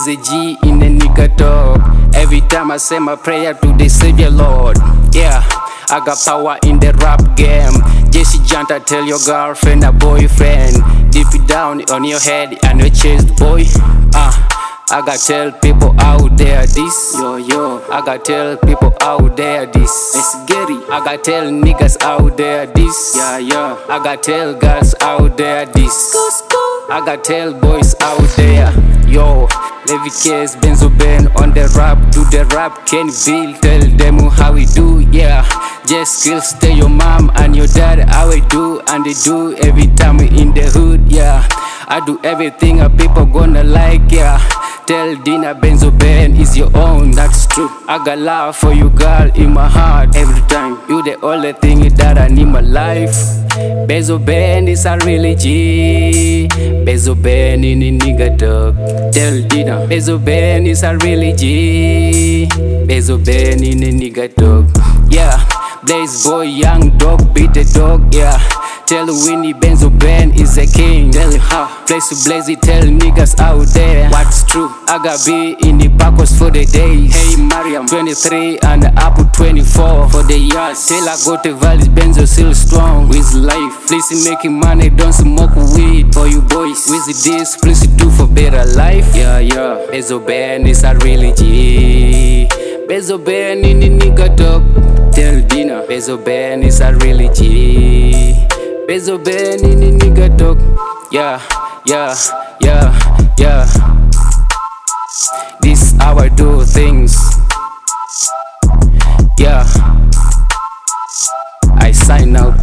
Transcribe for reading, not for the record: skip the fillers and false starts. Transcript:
a G in a nigga talk. Every time I say my prayer to the Savior Lord. Yeah, I got power in the rap game. Jesse Janta, tell your girlfriend or boyfriend. Deep it down on your head and your chest, boy. I gotta tell people out there this. I gotta tell people out there this. It's Gary. I gotta tell niggas out there this. I gotta tell girls out there this. I gotta tell boys out there. Yo, Levi Case, Benzo Ben on the rap. Do the rap, Kenny Bill, tell them how we do. Yeah, just skill, stay your mom and your dad. How we do and they do every time we in the hood. Yeah, I do everything a people gonna like. Yeah, tell Dina Benzo Ben is your own, that's true. I got love for you, girl, in my heart every time. You the only thing that I need in my life. Benzo Ben is a really G. Benzo Ben in a nigga dog. Tell Dina Benzo Ben is a really G. Benzo Ben in a nigga dog. Yeah, Blaze boy, young dog, beat the dog. Yeah, tell Winnie Benzo Ben is a king. Tell him how, place to blaze it, tell niggas out there what's true. I got be in the backwards for the days. Hey Mariam, 23 and Apple 24 for the years. Till I go to Valley, Benzo still strong with life. Please making money, don't smoke weed for you boys. With this, please do for better life. Yeah, Benzo Ben is a really G. Benzo Ben in the nigga talk. Tell Dina Benzo Ben is a really G. Benzo Ben in the nigga talk. Yeah. This how I do things. Yeah, I sign out.